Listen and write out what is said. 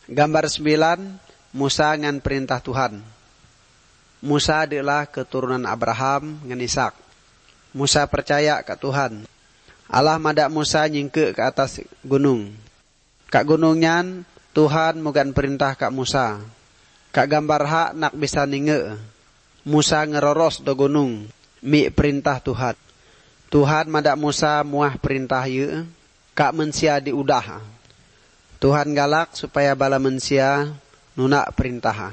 Gambar 9, Musa ngan perintah Tuhan. Musa adalah keturunan Abraham ngan Ishak. Musa percaya ke Tuhan. Allah madak Musa nyingke ke atas gunung. Kak gunungnya Tuhan mugan perintah kak Musa. Kak gambar hak nak bisa ninge. Musa ngeroros do gunung. Mi perintah Tuhan. Tuhan madak Musa muah perintah ye. Kak mensia diudah. Tuhan galak supaya bala mensia nunak perintah.